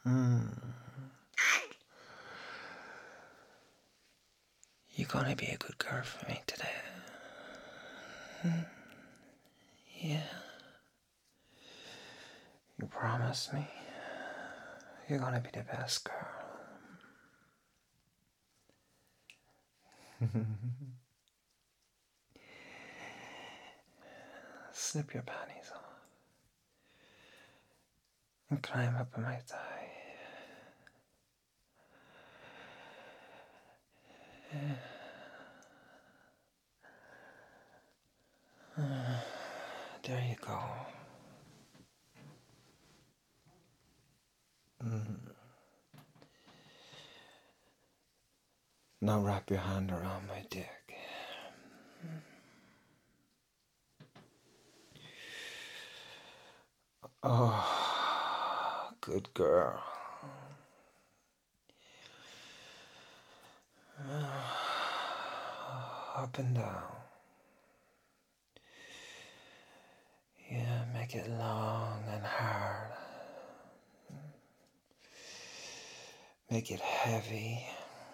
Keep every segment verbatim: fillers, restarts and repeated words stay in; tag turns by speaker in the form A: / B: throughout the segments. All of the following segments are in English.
A: Hmm. You gonna be a good girl for me today? Hmm. Yeah. You promise me you're gonna be the best girl. Slip your panties off and climb up in my thigh. There you go. Mm. Now wrap your hand around my dick. Oh, good girl. Up and down. Yeah, make it long and hard. Make it heavy.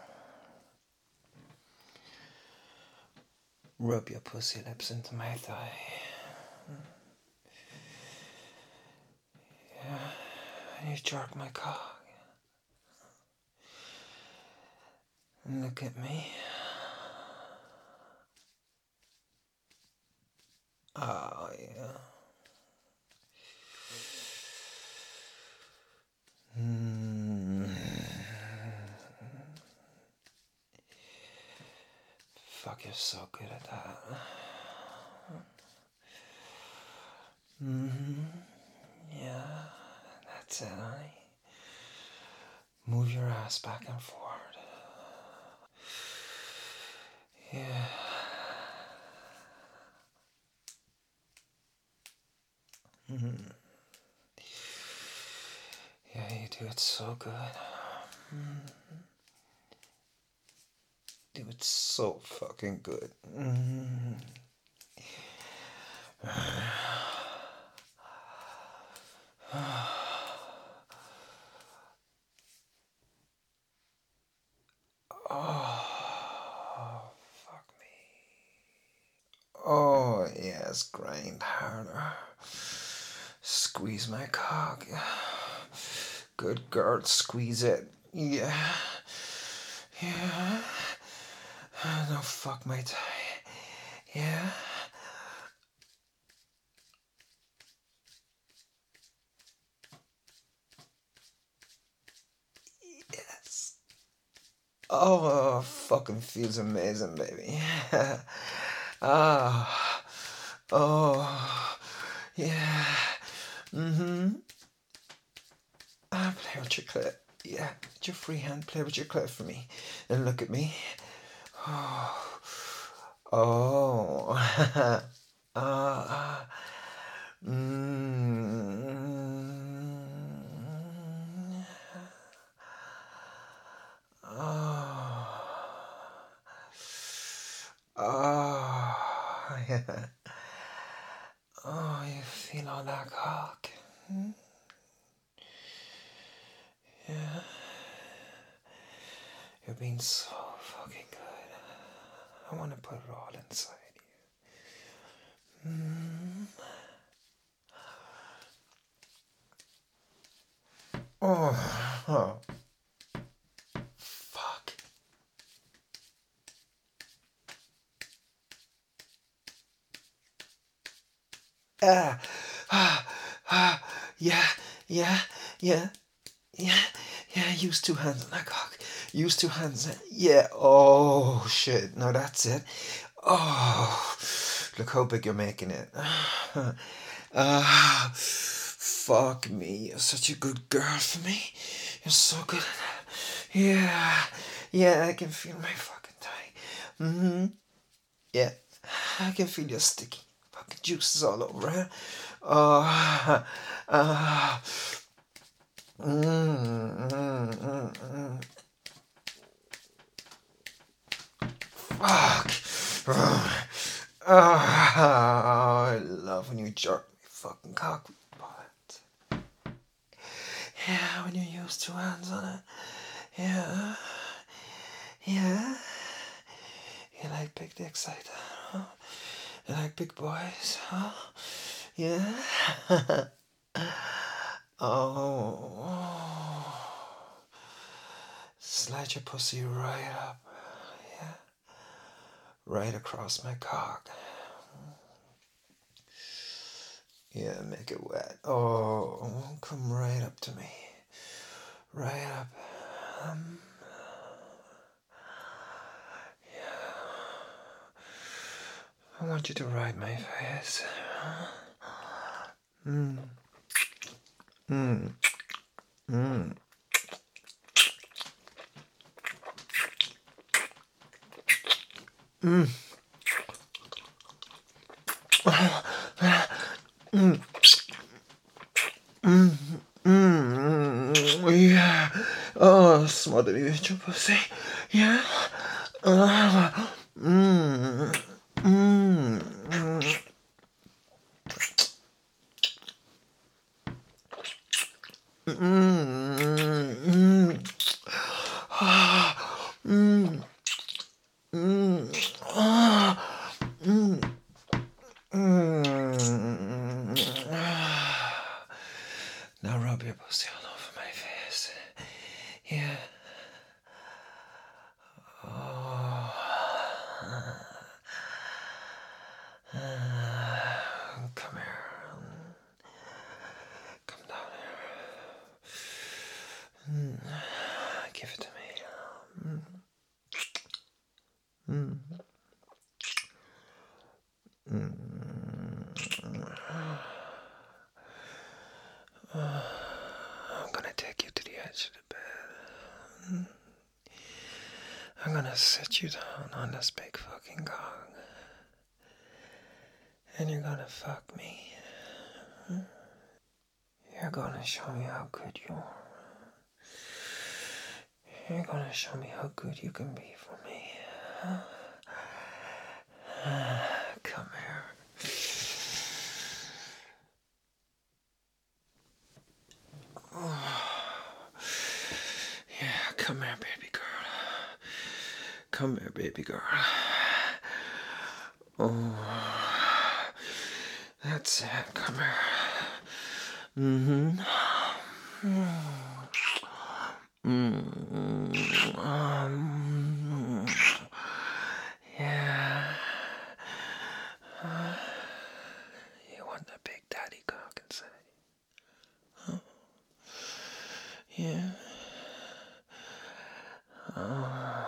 A: Rub your pussy lips into my thigh. Yeah, and you jerk my cock. And look at me. Oh, yeah. Mm. Fuck, you're so good at that. Mm-hmm. Yeah, that's it, honey. Move your ass back and forth. Yeah. Mm-hmm. Yeah, you do it so good. Mm-hmm. Do it so fucking good. Mm-hmm. Oh, fuck me. Oh, yes, grind harder. Squeeze my cock. Good girl, squeeze it. Yeah. Yeah. No, fuck my tie. Yeah. Yes. Oh, fucking feels amazing, baby. Ah. Oh. Yeah. Mm-hmm. Ah, play with your clit. Yeah. With your free hand, play with your clit for me. And look at me. Oh. Oh. Ah. Mm. Oh. Oh. Yeah. Oh, you feel all that cock. Hmm? Yeah. You're being so fucking good. I want to put it all inside you. Mm. Oh. Oh. Fuck. Ah. Ah. Ah. Yeah. Yeah. Yeah. Yeah. Yeah. Use two hands on that cock. Use two hands. Yeah. Oh, shit. No, that's it. Oh. Look how big you're making it. Ah. Fuck me. You're such a good girl for me. You're so good at that. Yeah. Yeah, I can feel my fucking tie. Mm-hmm. Yeah. I can feel your sticky fucking juices all over it. Oh. Ah. Mm, mm, mm, mm. Fuck. Oh, I love when you jerk me fucking cock. Yeah, when you use two hands on it. Yeah. Yeah. You like big dicks like that, huh? You like big boys, huh? Yeah. Oh. Slide your pussy right up. Yeah. Right across my cock. Yeah, make it wet. Oh, come right up to me. Right up. Um, yeah. I want you to ride my face. Mm. Mm. Mm. Mm. Mm. Mm. Mm. Yeah. Oh, smother me with your pussy. Yeah. Uh, mm. Mm. Mm. Mm. Ah. Mm. Mm. Ah. Mm. Mm. Now rub your pussy all over my face. Yeah. Oh. Come here. Come down here. Mm. Give it to me. Mm. Mm. I'm gonna take you to the edge of the bed. I'm gonna sit you down on this big fucking cock. And you're gonna fuck me. You're gonna show me how good you are. You're gonna show me how good you can be for me. Come here. Yeah, come here, baby girl. Come here, baby girl. Oh, that's it. Come here. Mm-hmm. Mm-hmm. Um, yeah. Uh, you want the big daddy cock inside? Huh? Yeah. Uh,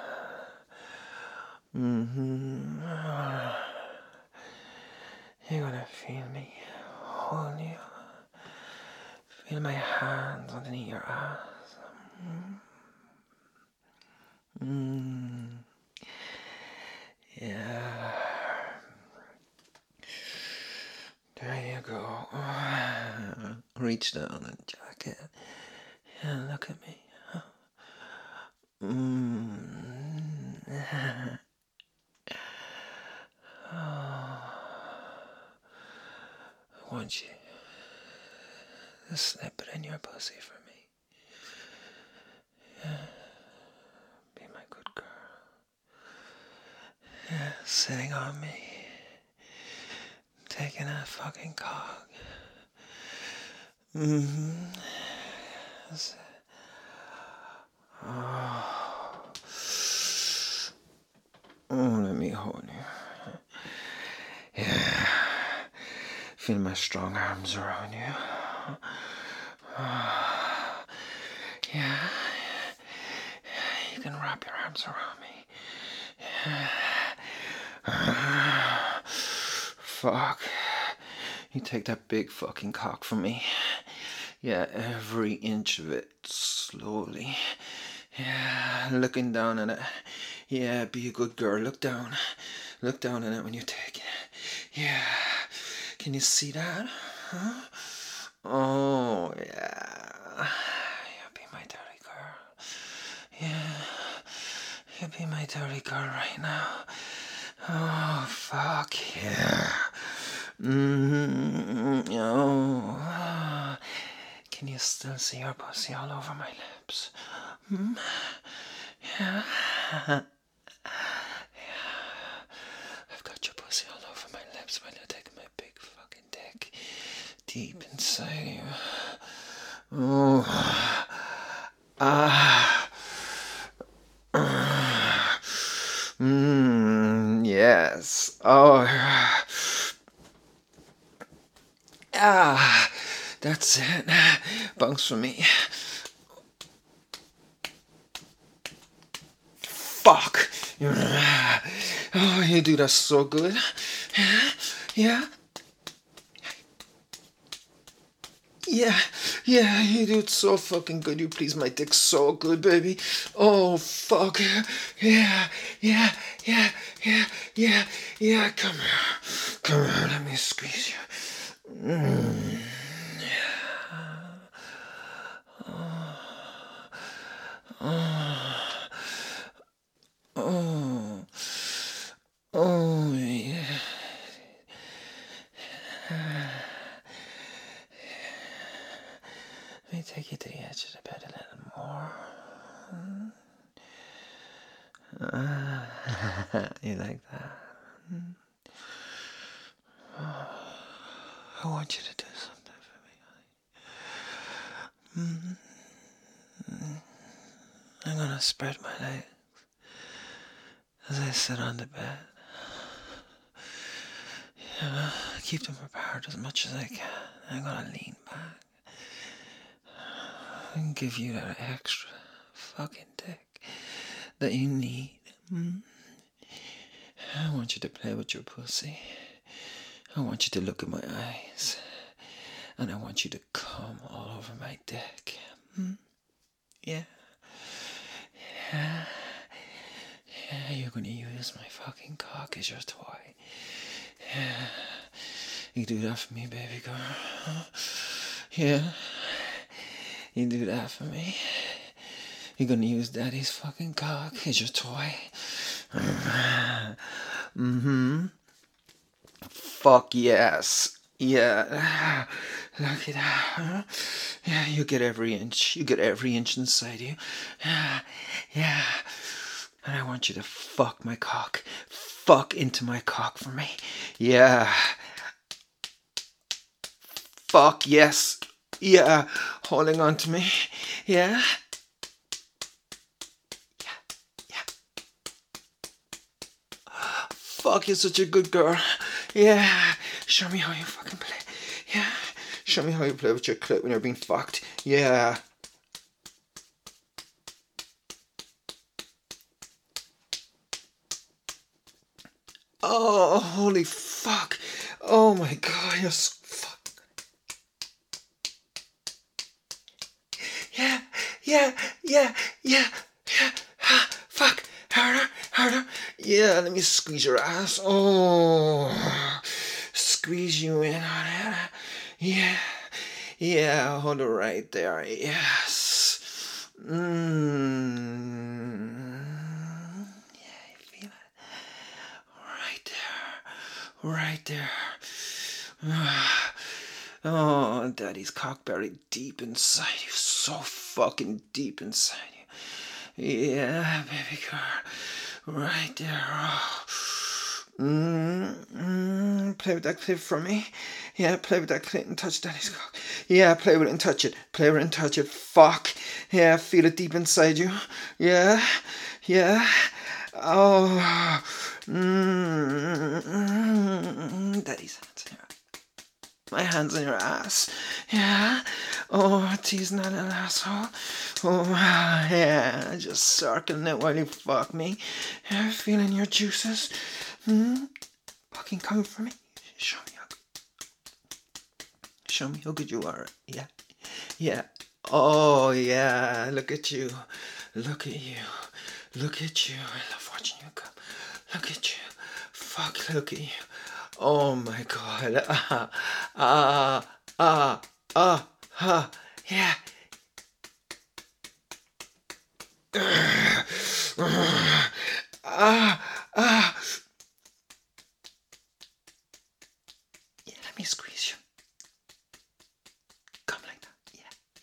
A: mm-hmm. Uh, you're gonna feel me hold you. Feel my hands underneath your ass. Mm. Mm. Yeah. There you go. Reach down and jack it. Yeah, look at me. Mm. Oh. I want you to slip it in your pussy for me. Yeah. Be my good girl. Yeah, sitting on me. Taking that fucking cock. Mm-hmm. That's it. Oh. Oh, let me hold you. Yeah. Feel my strong arms around you. Oh. Yeah. You can wrap your arms around me. Yeah. Fuck. You take that big fucking cock from me. Yeah, every inch of it, slowly. Yeah, looking down at it. Yeah, be a good girl. Look down. Look down at it when you take it. Yeah. Can you see that? Huh? Oh, yeah. You'll be my dirty girl. Yeah. You'll be my dirty girl right now. Oh, fuck yeah. Mm-hmm. Oh. Can you still see your pussy all over my lips? Hmm? Yeah. Yeah. I've got your pussy all over my lips while you're taking my big fucking dick deep inside you. Oh. Ah. Mmm. Yes. Oh. Ah. That's it. Bunks for me. Fuck. Oh, you do that so good. Yeah. Yeah, yeah, you do it so fucking good. You please my dick so good, baby. Oh, fuck. Yeah, yeah, yeah, yeah, yeah, yeah. Come here. Come here, let me squeeze you. Mm. Oh, oh, yeah. Let me take you to the edge of the bed a little more. Uh, you like that? Oh, I want you to do something for me, honey. Mm-hmm. I'm gonna spread my legs as I sit on the bed. Yeah, keep them apart as much as I can. I'm gonna lean back and give you that extra fucking dick that you need. Mm? I want you to play with your pussy. I want you to look in my eyes. And I want you to come all over my dick. Mm? Yeah. Yeah. Yeah, you're gonna use my fucking cock as your toy. Yeah. You do that for me, baby girl. Huh? Yeah. You do that for me. You're gonna use daddy's fucking cock as your toy. Mm-hmm. Fuck yes. Yeah. Look at that. Huh? Yeah, you get every inch. You get every inch inside you. Yeah. Yeah. And I want you to fuck my cock. Fuck into my cock for me. Yeah. Fuck yes. Yeah. Holding on to me. Yeah. Fuck, you're such a good girl. Yeah. Show me how you fucking play. Yeah. Show me how you play with your clit when you're being fucked. Yeah. Oh, holy fuck. Oh my god, you're so fuck. Yeah, yeah, yeah, yeah, yeah. Ah, fuck. Harder, harder. Yeah, let me squeeze your ass. Oh. Squeeze you in on it. Yeah. Yeah, hold it right there. Yes. Mmm. Yeah, you feel it? Right there. Right there. Oh, daddy's cock buried deep inside you. So fucking deep inside you. Yeah, baby girl. Right there. Oh. Mm, mm, play with that clit for me. Yeah, play with that clit and touch daddy's cock. Yeah, play with it and touch it. Play with it and touch it. Fuck. Yeah, feel it deep inside you. Yeah, yeah. Oh. Mm, mm, daddy's hands in your My hands in your ass. Yeah. Oh, teasing that little asshole. Oh, yeah. Just circling it while you fuck me. Yeah, feeling your juices. Hmm? Fucking coming for me. Show me how good. Show me how good you are. Yeah. Yeah. Oh, yeah. Look at you. Look at you. Look at you. I love watching you come. Look at you. Fuck, look at you. Oh my god. Ah, ah, ah, ah, ah. Yeah. Ah, ah. Yeah, let me squeeze you. Come like that. Yeah,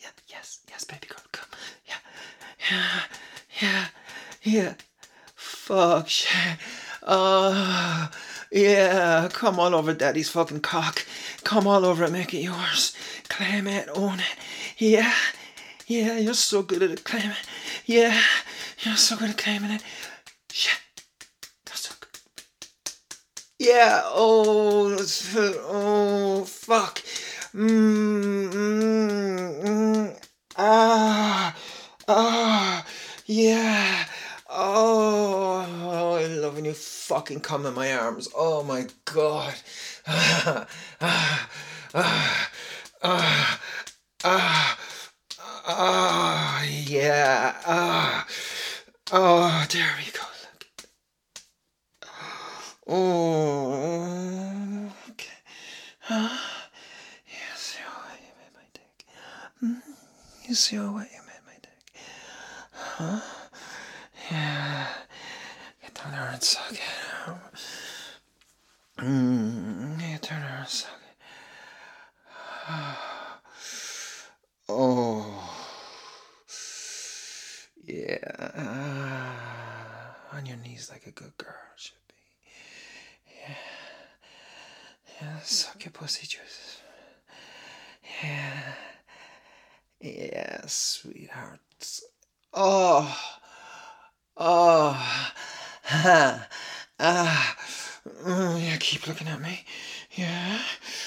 A: Yeah, yeah, yeah. Fuck, shit. Uh, yeah, come all over daddy's fucking cock. Come all over it, make it yours. Claim it, own it. Yeah, yeah, you're so good at it, claim it. Yeah, you're so good at claiming it. Shit, that's so good. Yeah, oh, oh, fuck. Mmm, mm, mm, ah, ah, yeah. Oh, I love when you fucking come in my arms. Oh my god. Ah, ah, ah, ah, ah, ah, yeah. Ah, oh, there we go. Look. Oh, okay. Ah, you see how wet you made my dick? Hmm? You see how wet you made my dick? Huh? Yeah. Get down there and suck it. Mm, yeah, turn around and suck it. Oh. Yeah. On your knees like a good girl should be. Yeah. Yeah, suck your pussy juices. Yeah. Yeah, sweethearts. Oh. Oh. Ha. Ah. Mm, yeah, keep looking at me. Yeah.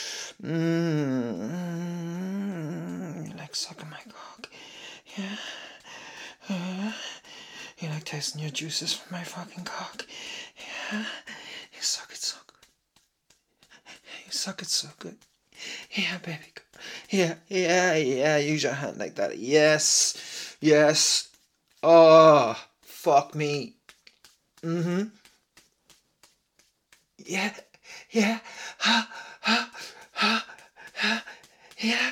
A: Mm, you like sucking my cock. Yeah. Uh, you like tasting your juices from my fucking cock. Yeah. You suck it so good. You suck it so good. Yeah, baby. Yeah, yeah, yeah. Use your hand like that. Yes. Yes. Oh, fuck me. Mm-hmm. Yeah. Yeah. Ha. Ha. Ha. Ha. Yeah.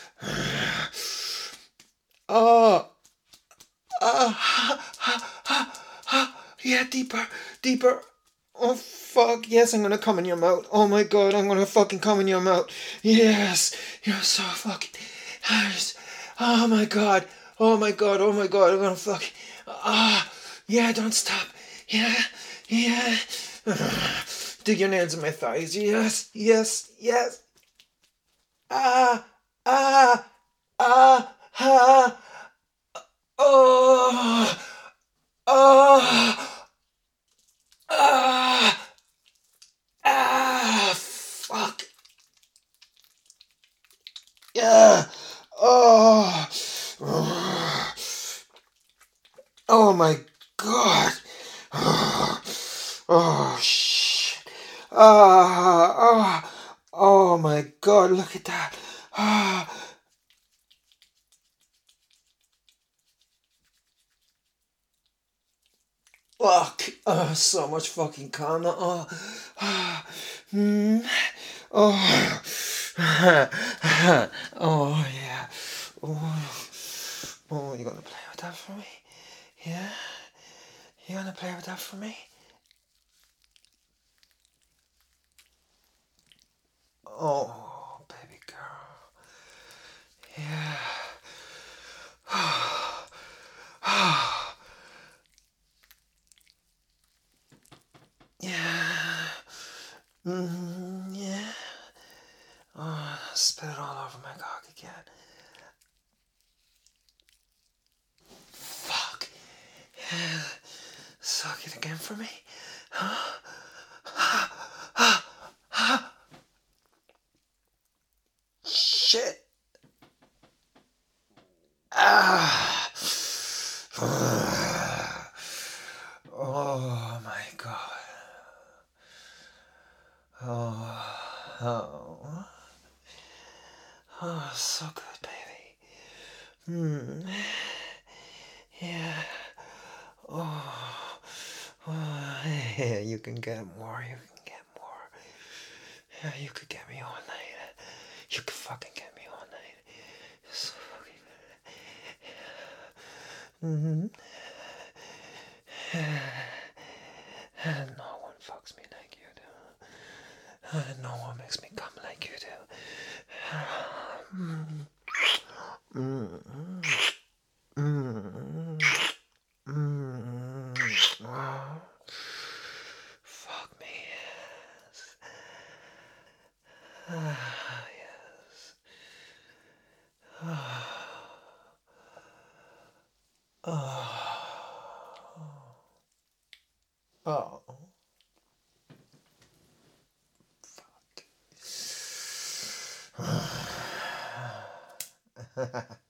A: Oh. Ah. Ha. Ha. Ha. Ha. Yeah, deeper. Deeper. Oh, fuck. Yes, I'm gonna come in your mouth. Oh my god, I'm gonna fucking come in your mouth. Yes. You're so fucking nice. Oh my god. Oh my god. Oh my god. I'm gonna fuck. Ah. Yeah, don't stop. Yeah. Yeah. Dig your nails in my thighs. Yes. Yes. Yes. Ah. Ah. Ah. Ah. Oh. Oh. Ah. Ah. Fuck. Yeah. Oh. Oh my god. Oh shit. Ah. Oh. Oh my god. Look at that. Ah. Fuck. Oh, so much fucking cum. Oh. Ah. Mm. Oh. Oh yeah. Oh. Oh, you gonna play with that for me? Yeah? You gonna play with that for me? Oh, baby girl. Yeah. Yeah. Mm, yeah. Oh, spit it all over my cock again. Fuck. Yeah. Suck it again for me. Shit. Ah. Oh my god. Oh. Oh. Oh, so good, baby. Hmm. Yeah. Oh. Oh. Yeah, you can get more. You can get more. Yeah, you could get me all night. You could fucking get me all night. You're so fucking good. Mm-hmm. And no one fucks me like you do. And no one makes me come like you do. Mm. Mm. Mm. Ah, yes. Oh. Oh. Fuck.